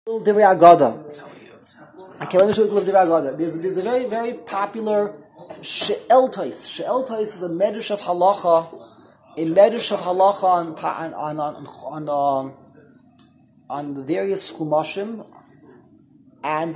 Divrei Agada. Okay, let me show you Divrei Agada. There's a very, very popular She'eltais. She'eltais is a medrash of halacha, on the various chumashim, and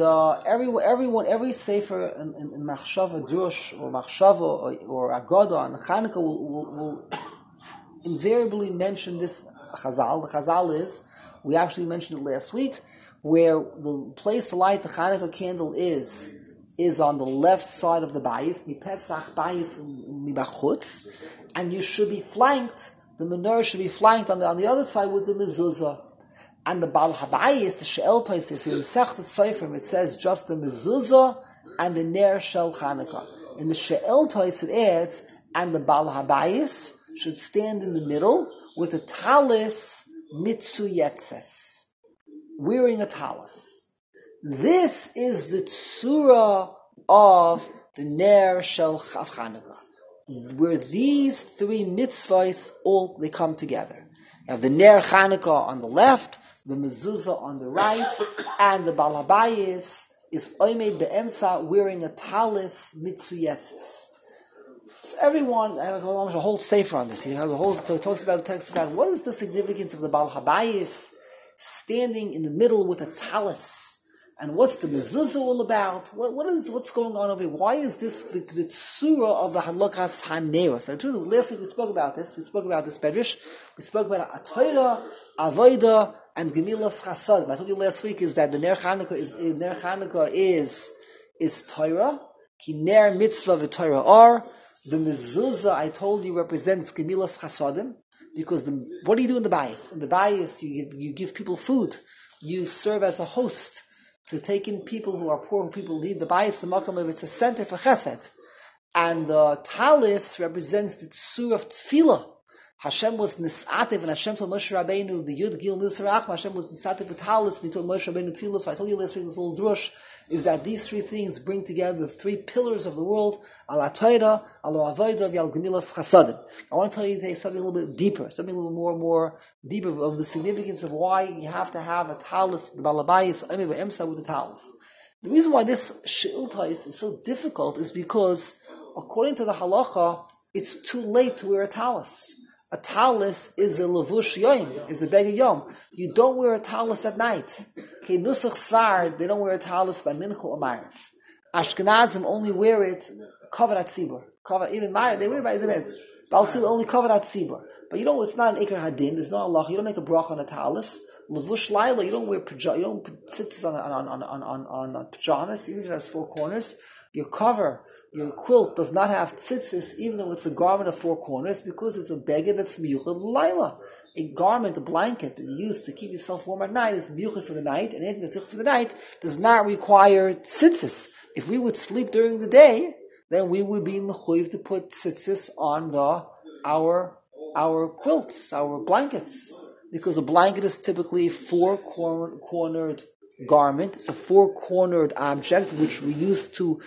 every sefer in Machshava Drush or Machshava or Agada on Chanukah will invariably mention this Chazal. The Chazal is, we actually mentioned it last week, where the place to light the Chanukah candle is on the left side of the bayis, mi Pesach bayis mi bachutz, and you should be flanked. The menorah should be flanked on the other side with the mezuzah. And the Baal Habayis, the She'eltais, is in Masechta Seifrim. It says just the mezuzah and the ner shel Chanukah. In the She'eltais it adds, and the Baal Habayis should stand in the middle with a talis mitzuyetzes, wearing a talis. This is the tzura of the ner shel Chanukah, where these three mitzvahs they come together. You have the ner Chanukah on the left, the mezuzah on the right, and the Baal Habayis is oimed be'emsa, wearing a talis mitzuyetzes. So everyone, I have a whole sefer on this. He has a whole talks about text about what is the significance of the Baal Habayis standing in the middle with a talis, and what's the mezuzah all about? What's going on over here? Why is this the tzura of the halakas haneros? Last week we spoke about this. We spoke about this Bedrish. We spoke about a Torah, avoda, and gemilas chasadim. I told you last week is that the ner Chanukah is Torah. Ki ner mitzvah v'Torah are. The mezuzah, I told you, represents gemilas chasadim, because what do you do in the bayis? In the bayis, you give people food. You serve as a host to take in people who are poor, who people need. The bayis, the makam, it's a center for chesed. And the talis represents the tzur of tefillah. Hashem was nisativ, and Hashem told Moshe Rabbeinu, the Yud Gil Milsarach, Hashem was nisativ with talis, and he told Moshe Rabbeinu tefillah. So I told you last week, this little drush, is that these three things bring together the three pillars of the world, ala Torah, ala avodah, v'al gemilas chasadim. I want to tell you today something a little bit deeper, something a little more deeper of the significance of why you have to have a talis, the Baal Habayis, emsa with the talis. The reason why this she'iltais is so difficult is because, according to the halacha, it's too late to wear a talis. A talis is a levush yom, is a beged yom. You don't wear a talis at night. Okay, Nusach Svar, they don't wear a talis by Mincha or Ma'ariv. Ashkenazim only wear it covered at Tzibur. Even Ma'ariv, they wear it by the beds. Baltil only covered at Tzibur. But it's not an Iker Hadin, there's no Allah, you don't make a brach on a talis. Levush Laila, you don't put tzitzis on pajamas, even if it has four corners. Your quilt does not have tzitzis, even though it's a garment of four corners, because it's a beged that's miyuchad laila. A garment, a blanket that you use to keep yourself warm at night is miyuchad for the night, and anything that's miyuchad for the night does not require tzitzis. If we would sleep during the day, then we would be mechuyev to put tzitzis on our quilts, our blankets, because a blanket is typically a four-cornered garment. It's a four-cornered object which we use to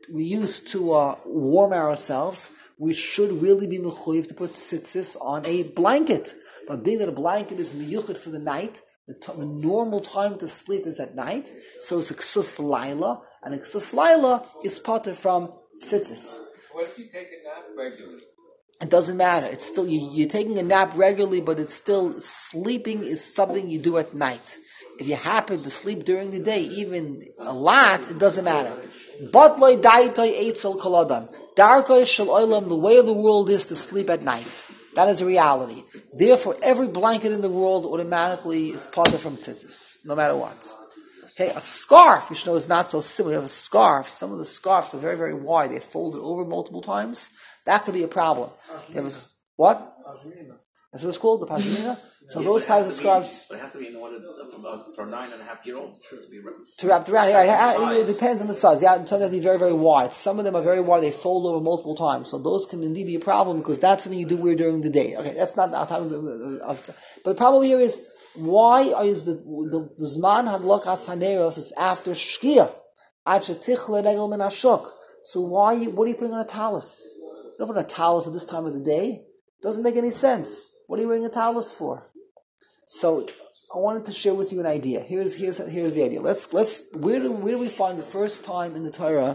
warm ourselves. We should really be mechuyev to put tzitzis on a blanket. But being that a blanket is miyuchad for the night, the normal time to sleep is at night, so it's a ksus laila, and a ksus laila is potter from tzitzis. What if you take a nap regularly? It doesn't matter. It's still, you're taking a nap regularly, but it's still, sleeping is something you do at night. If you happen to sleep during the day, even a lot, it doesn't matter. Batloi daitoi eitzel koladam. Darkoi shel olam, the way of the world is to sleep at night. That is a reality. Therefore, every blanket in the world automatically is parted from tzitzis, no matter what. Okay, a scarf, which is not so simple. You have a scarf. Some of the scarves are very, very wide. They're folded over multiple times. That could be a problem. What? That's what it's called, the pashmina. So those types of scarves. But it has to be in order for 9.5-year-olds to wrap around. It depends on the size. Yeah, some of them be very, very wide. Some of them are very wide. They fold over multiple times. So those can indeed be a problem because that's something you do wear during the day. Okay, that's not our time. But the problem here is why is the zman hadlokas haneros is after shkia ad shetichle regel min hashok. So what are you putting on a talis? You don't put a talis at this time of the day. It doesn't make any sense. What are you wearing a talis for? So I wanted to share with you an idea. Here's the idea. Where do we find the first time in the Torah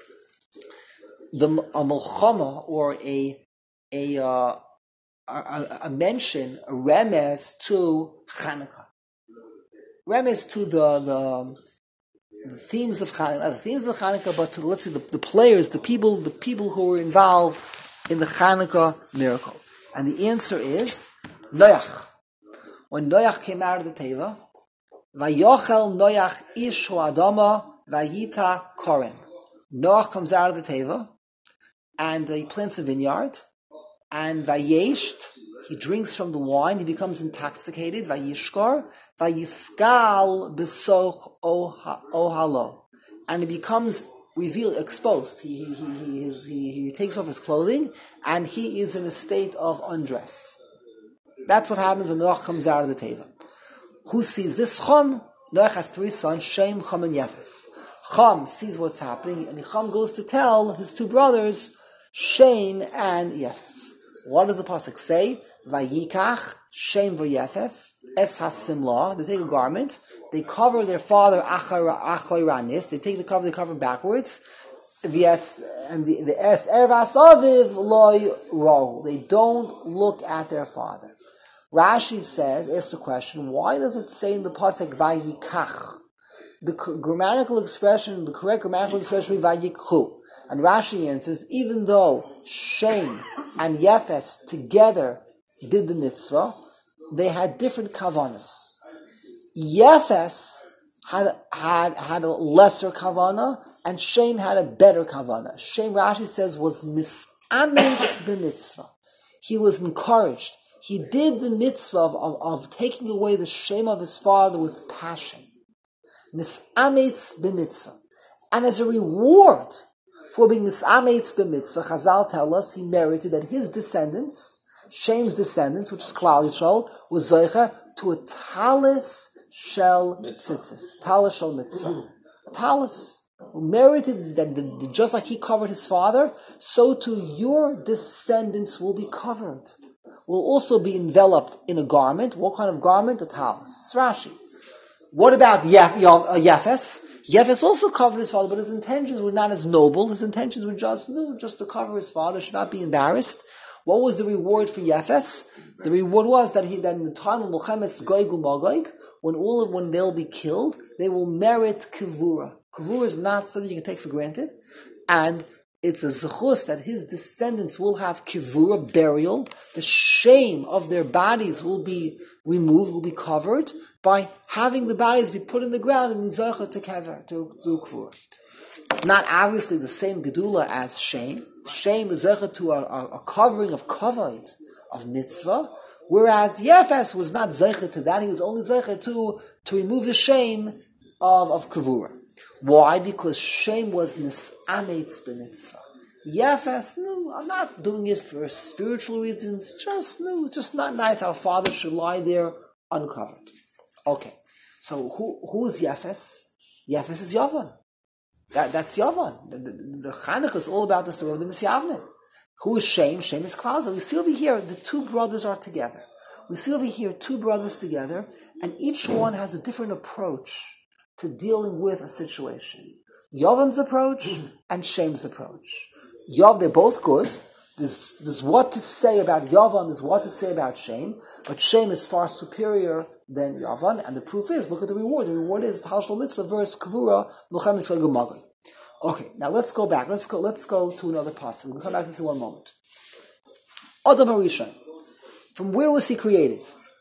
a milchama or a mention, a remez to Chanukah, remez to the themes of Chanukah, not the themes of Chanukah, but to, let's say, the players, the people who were involved in the Chanukah miracle. And the answer is Noach. When Noach came out of the Teva, Vayochel Noach ish ho'adama vayita koren. Noach comes out of the Teva, and he plants a vineyard, and Vayesht, he drinks from the wine, he becomes intoxicated, Vayishkar, Vayiskal besoch ohalo. And he becomes exposed. He takes off his clothing, and he is in a state of undress. That's what happens when Noach comes out of the Teva. Who sees this? Chum. Noach has 3 sons, Shem, Chum, and Yefes. Chum sees what's happening, and Chum goes to tell his 2 brothers, Shem and Yefes. What does the pasuk say? Vayikach Shem v'Yefes es hasimla. They take a garment, they cover their father Achoranis. They take the cover, they cover backwards. And the es ervas aviv loy ro. They don't look at their father. Rashi asks the question: why does it say in the pasuk Vayikach? The correct grammatical expression is Vayikchu. And Rashi answers, even though Shem and Yefes together did the mitzvah, they had different kavanas. Yefes had a lesser kavana, and Shem had a better kavana. Shem, Rashi says, was misamitz b'mitzvah. He was encouraged. He did the mitzvah of taking away the shame of his father with passion. Misamitz b'mitzvah. And as a reward for being misamitz b'mitzvah, Chazal tell us he merited that his descendants, Shem's descendants, which is Klal Yisrael, was zoicha to a talis shel tzitzis, talis shel mitzvah, talis, who merited that just like he covered his father, so too your descendants will be covered, will also be enveloped in a garment. What kind of garment? A talis. It's Rashi. What about Yefes? Yefes also covered his father, but his intentions were not as noble. His intentions were just to cover his father, should not be embarrassed. What was the reward for Yefes? The reward was that in the time of Mulchemes Gog u'Magog, when they'll be killed, they will merit kivura. Kivura is not something you can take for granted, and it's a zechus that his descendants will have kivura, burial. The shame of their bodies will be removed, will be covered by having the bodies be put in the ground and zocha to kever, to do kivura. It's not obviously the same gedula as shame. Shame is zocha to a covering of kavod, of mitzvah, whereas Yefes was not zocha to that. He was only zocha to remove the shame of kavura. Why? Because shame was nisametz b'mitzvah. Yefes, no, I'm not doing it for spiritual reasons. Just not nice. Our father should lie there uncovered. Okay, so who is Yefes? Yefes is Yavan. That's Yavan. The Chanukah is all about the story of the Misyavnim. Who is Shem? Shem is Klal. We see over here the 2 brothers are together. We see over here 2 brothers together, and each one has a different approach to dealing with a situation. Yavan's approach and Shem's approach. They're both good. There's what to say about Yavan, there's what to say about Shem, but Shem is far superior than Yavan, and the proof is, look at the reward. The reward is Tal Shel Mitzvah verse Kavura, Mulchemes Gog u'Magog. Okay, now let's go back. Let's go to another passage. We'll come back to this in one moment. Adam HaRishon. From where was he created?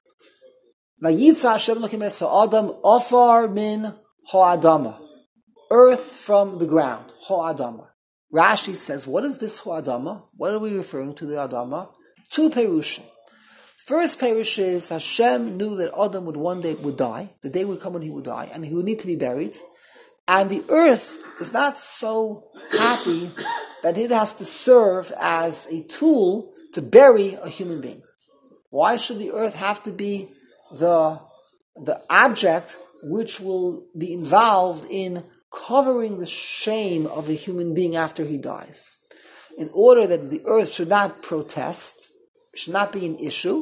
Vayitza Hashem Elokim es Adam Ofar min Ho'adama. Earth from the ground. Ho'adama. Rashi says, what is this Ho'adama? What are we referring to the Adama? 2 perushim. First perush is Hashem knew that Adam one day would die. The day would come when he would die, and he would need to be buried. And the earth is not so happy that it has to serve as a tool to bury a human being. Why should the earth have to be the object which will be involved in covering the shame of a human being after he dies? In order that the earth should not protest, should not be an issue,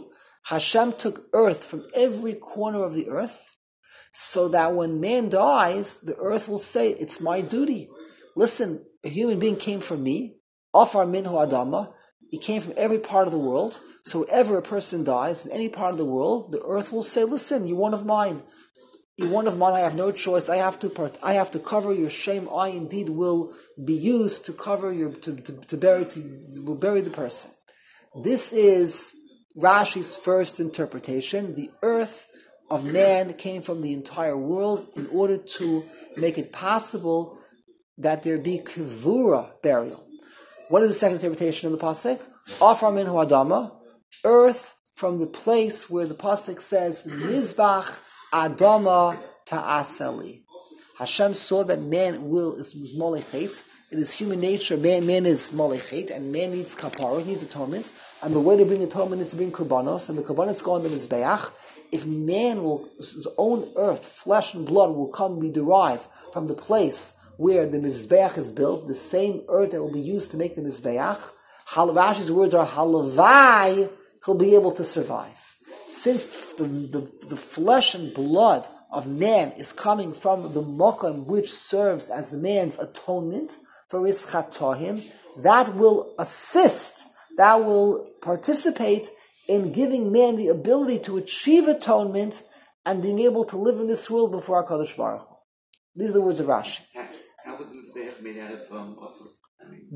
Hashem took earth from every corner of the earth, so that when man dies, the earth will say, it's my duty. Listen, a human being came from me, Afar minhu Adama. He came from every part of the world. So wherever a person dies in any part of the world, the earth will say, listen, you're one of mine. You're one of mine, I have no choice. I have to cover your shame. I indeed will be used to cover bury the person. This is Rashi's first interpretation. The earth of man came from the entire world in order to make it possible that there be kivura, burial. What is the second interpretation of the pasuk? Afar minhu Adama, earth from the place where the pasuk says Mizbach Adama Ta'aseli. Hashem saw that man is molechet. It is human nature. Man is molechet, and man needs kapara, needs atonement. And the way to bring atonement is to bring korbanos, and the korbanos go on the mizbeach. If his own earth, flesh and blood, will be derived from the place where the mizbeach is built, the same earth that will be used to make the mizbeach, Rashi's words are halavai, he'll be able to survive. Since the flesh and blood of man is coming from the mokum which serves as man's atonement for his chatohim, that will assist, that will participate in giving man the ability to achieve atonement and being able to live in this world before HaKadosh Baruch Hu. These are the words of Rashi. How was the Mizbeach made out of The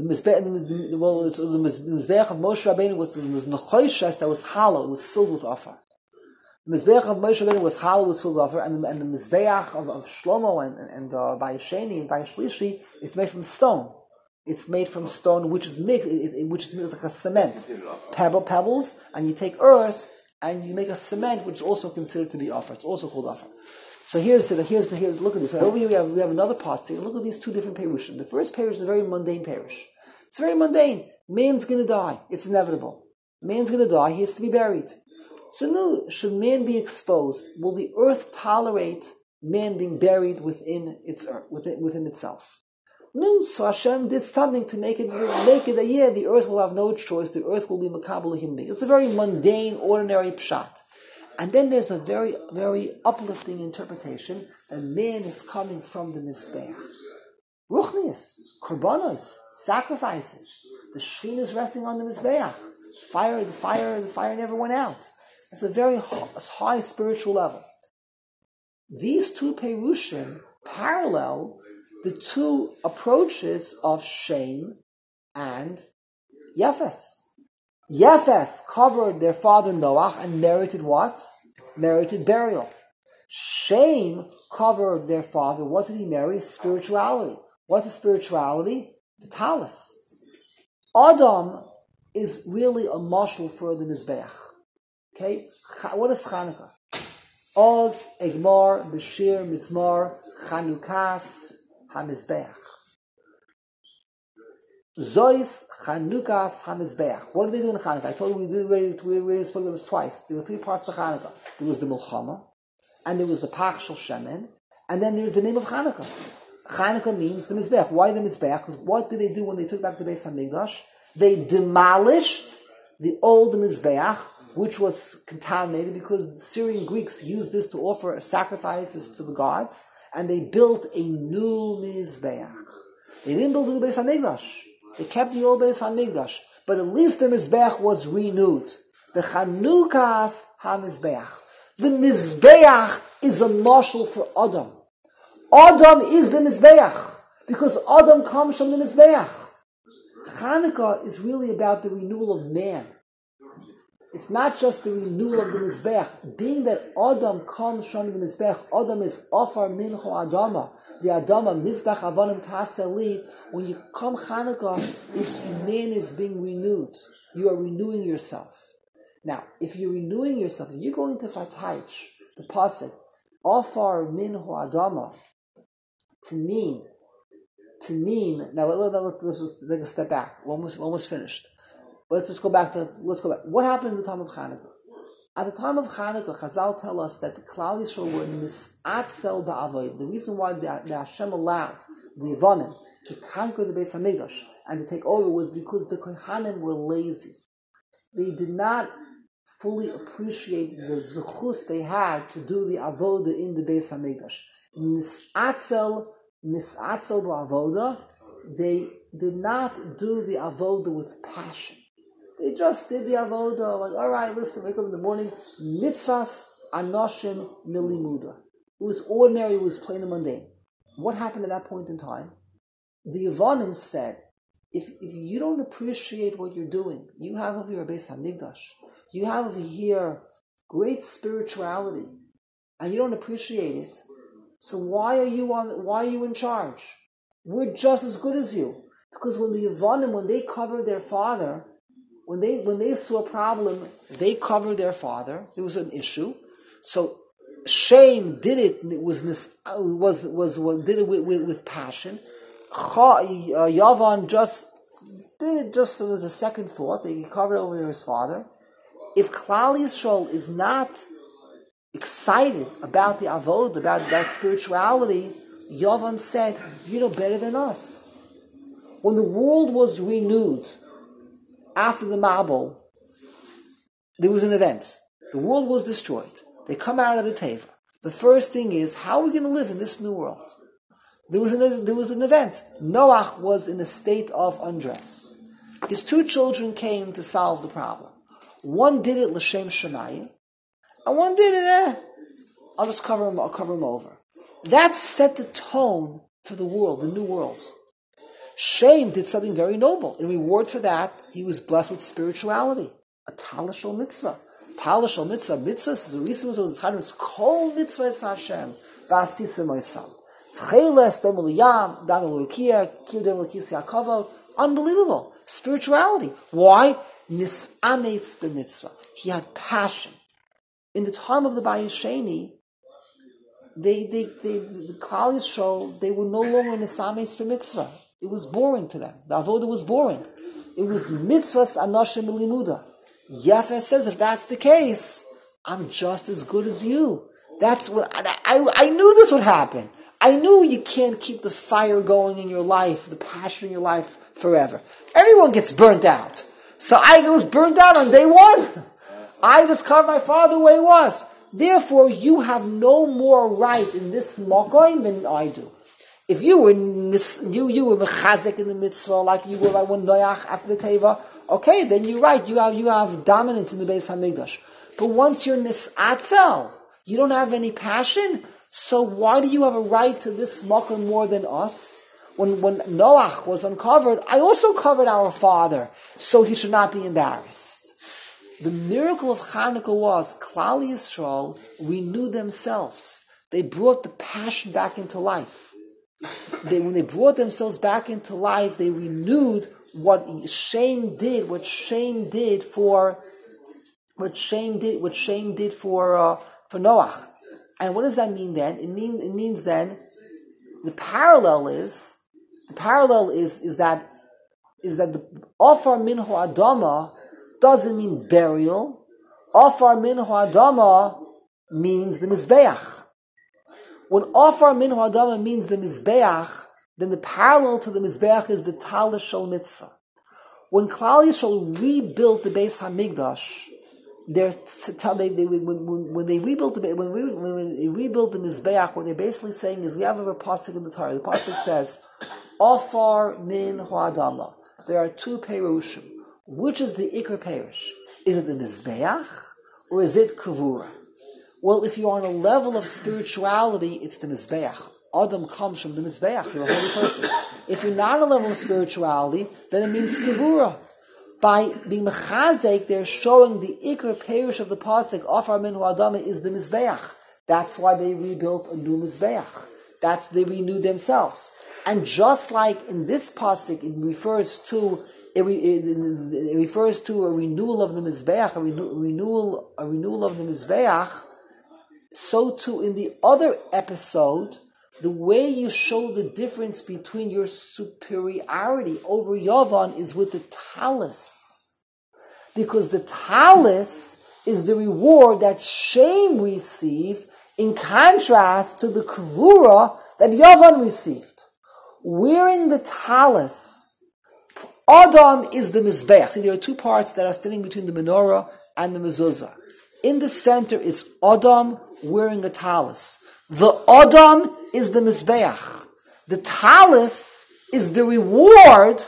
Mizbeach of Moshe Rabbeinu was Nechoishes that was hollow, it was filled with offer. The Mizbeach of Moshe Rabbeinu was hollow, was filled with offer, and the Mizbeach of Shlomo and Bayesheni and Bayeshlishi, it's made from stone. It's made from stone, which is mixed like a cement. Pebbles, and you take earth, and you make a cement, which is also considered to be offer. It's also called offer. So here's look at this. Over here we have another pasuk. Look at these two different perushim. The first perush is a very mundane perush. It's very mundane. Man's going to die. It's inevitable. Man's going to die. He has to be buried. So no, should man be exposed? Will the earth tolerate man being buried within within itself? No. So Hashem did something to make it that the earth will have no choice. The earth will be makabel human being. It's a very mundane, ordinary pshat. And then there's a very, very uplifting interpretation that man is coming from the Mizbeach. Ruchnius, korbanos, sacrifices. The Shekhinah is resting on the Mizbeach. The fire never went out. It's a very high spiritual level. These two perushim parallel the two approaches of Shem and Yefes. Yefes covered their father Noach and merited what? Merited burial. Shem covered their father. What did he marry? Spirituality. What is spirituality? The talus. Adam is really a mashal for the Mizbeach. Okay? What is Chanukah? Oz, Egmar, Bashir, Mizmar, Chanukas, HaMizbeach. Zois Chanukas HaMizbeach. What did they do in Chanukah? I told you we already spoke about this twice. There were three parts of Chanukah. There was the Milchama, and there was the Pach Shel Shemen, and then there's the name of Chanukah. Chanukah means the Mizbeach. Why the Mizbeach? Because what did they do when they took back the Beis HaMikdash? They demolished the old Mizbeach, which was contaminated because the Syrian Greeks used this to offer sacrifices to the gods, and they built a new Mizbeach. They didn't build a new Beis HaMikdash. They kept the old Beis HaMikdash, but at least the Mizbeach was renewed. The Chanukas HaMizbeach. The Mizbeach is a marshal for Adam. Adam is the Mizbeach, because Adam comes from the Mizbeach. Chanukah is really about the renewal of man. It's not just the renewal of the Mizbeach. Being that Adam comes from the Mizbeach, Adam is Afar Mincho Adama. The Adama, Mizbach Avanim Taseli. When you come Chanukah, it's man is being renewed. You are renewing yourself. Now, if you're renewing yourself, if you're going to Fataych, the pasuk, Afar Mincho Adama, to mean, now let's take a step back. We're almost finished. Let's go back. What happened at the time of Chanukah? At the time of Chanukah, Chazal tell us that the Klal Yisrael were misatzel ba'avoid. The reason why the Hashem allowed the Yevanim to conquer the Beis HaMikdash and to take over was because the Kohanim were lazy. They did not fully appreciate the zuchus they had to do the avoda in the Beis Hamikdash. Nisatzel b'avoda, they did not do the avoda with passion. They just did the avoda, like, all right, listen, wake up in the morning, mitzvahs anoshim milimuda. It was ordinary, it was plain and mundane. What happened at that point in time? The Yevonim said, if you don't appreciate what you're doing, you have over here a Beis Hamikdash, you have over here great spirituality, and you don't appreciate it, so why are you in charge? We're just as good as you. Because when the Yevonim, when they covered their father, when they saw a problem, they covered their father. There was an issue. So Shem did it. It was did it with passion. Yavan just did it just so there's a second thought. They covered over his father. If Klal Yisrael is not excited about the avodah, about that spirituality, Yavan said, "You know better than us." When the world was renewed after the Mabul, there was an event. The world was destroyed. They come out of the Teva. The first thing is, how are we going to live in this new world? There was an event. Noach was in a state of undress. His two children came to solve the problem. One did it l'shem shemayim, and one did it, I'll cover him over. That set the tone for the world, the new world. Shem did something very noble. In reward for that, he was blessed with spirituality. A talashal mitzvah. Talashal mitzvah. Mitzvah is a reason was it's kol mitzvah is Hashem. V'astisem oisam. Tcheles dem l'yam, dam l'rukia, kir dem l'kisi hakavod. Unbelievable. Spirituality. Why? Nisametz b'mitzvah. He had passion. In the time of the Bayis Sheni, the Klal Yisrael, they were no longer nisametz b'mitzvah. It was boring to them. The avodah was boring. It was mitzvahs anoshim limuda. Yafeh says, if that's the case, I'm just as good as you. That's what I knew this would happen. I knew you can't keep the fire going in your life, the passion in your life forever. Everyone gets burnt out. So I was burnt out on day one. I discovered my father the way he was. Therefore, you have no more right in this makom than I do. If you were mechazek in the mitzvah like you were like when Noach after the Teva, okay, then you're right. You have dominance in the Beis Hamikdash. But once you're nisatzel, you don't have any passion. So why do you have a right to this makom more than us? When Noach was uncovered, I also covered our father, so he should not be embarrassed. The miracle of Chanukah was Klal Yisrael renewed themselves. They brought the passion back into life. When they brought themselves back into life, they renewed what Shem did for Noach. And what does that mean then? It means then the parallel is that the Ofar Minhu Adama doesn't mean burial. Ofar Minhu Adama means the Mizbeach. When Ofar Minhu Adama means the Mizbeach, then the parallel to the Mizbeach is the Talish Shel Mitzvah. When Klal Yisrael rebuilt the Beis Hamikdash, when they rebuilt the Mizbeach, what they're basically saying is, we have a pasuk in the Torah. The pasuk says, Ofar Minhu Adama. There are two perushim. Which is the Iker Perush? Is it the Mizbeach or is it Kavura? Well, if you're on a level of spirituality, it's the Mizbeach. Adam comes from the Mizbeach. You're a holy person. If you're not on a level of spirituality, then it means Kavura. By being Mechazek, they're showing the Iker Perush of the pasuk, Ofar Minhu Adama, is the Mizbeach. That's why they rebuilt a new Mizbeach. They renewed themselves. And just like in this pasuk, it refers to a renewal of the Mizbeach, a renewal of the Mizbeach. So too in the other episode, the way you show the difference between your superiority over Yavan is with the talis. Because the talis is the reward that Shem received in contrast to the kavura that Yavan received. Wearing the talis, Adam is the Mizbeach. See, there are two parts that are standing between the menorah and the mezuzah. In the center is Adam wearing a talis. The Adam is the Mizbeach. The talis is the reward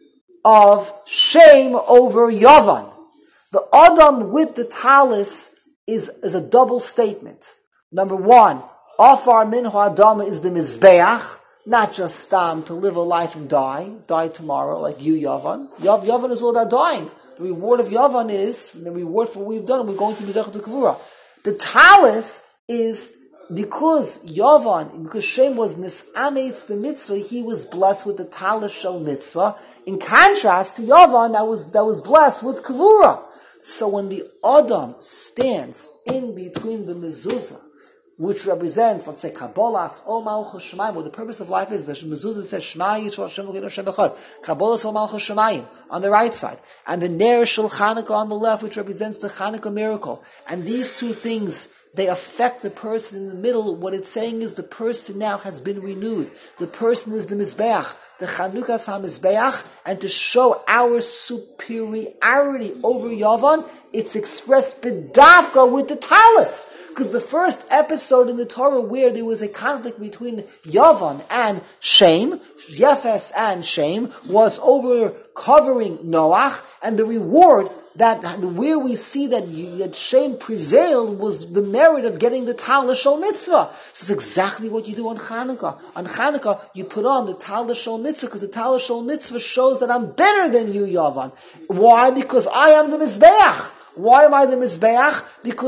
of Shem over Yavan. The Adam with the talis is a double statement. Number one, Afar Minhu Adama is the Mizbeach, not just Stam to live a life and die tomorrow, like you, Yavan. Yavan is all about dying. The reward of Yavan is, the reward for what we've done, we're going to be Zechut to Kavura. The talis is because Shem was Nis'ametz b'mitzvah, he was blessed with the talis shel mitzvah, in contrast to Yavan that was blessed with Kavura. So when the Adam stands in between the mezuzah, which represents, let's say, Kabbalas Ol Malchus Shemayim, what the purpose of life is, the mezuzah says, Shema Yisrael Hashem Elokeinu Hashem Echad, Kabbalas Ol Malchus Shemayim, on the right side, and the Ner Shel Chanukah on the left, which represents the Chanukah miracle. And these two things, they affect the person in the middle. What it's saying is the person now has been renewed. The person is the Mizbeach, the Chanukas HaMizbeach, and to show our superiority over Yavan, it's expressed b'dafka with the talis. Because the first episode in the Torah where there was a conflict between Yavan and Shem, Yefes and Shem, was over covering Noach, and the reward that where we see that Shem prevailed was the merit of getting the Talis Shel Mitzvah. So it's exactly what you do on Chanukah. On Chanukah, you put on the Talis Shel Mitzvah, because the Talis Shel Mitzvah shows that I'm better than you, Yavan. Why? Because I am the Mizbeach. Why am I the Mizbeach?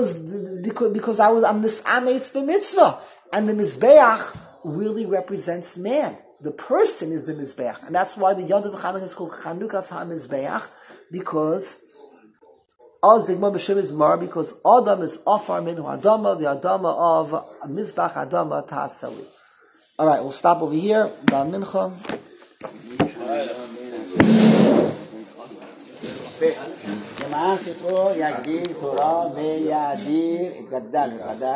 Because I'm this Ametz b'mitzvah. And the Mizbeach really represents man. The person is the Mizbeach. And that's why the Yad of Chanukah is called Chanukas HaMizbeach, because Zigma B'Shem is Mar, because Adam is Afar Minhu Adama, the Adama of Mizbach Adama Ta'asali. Alright, we'll stop over here. Da Mincha. למען שפה יגדיל תורה ויאדיר את גדל וחדש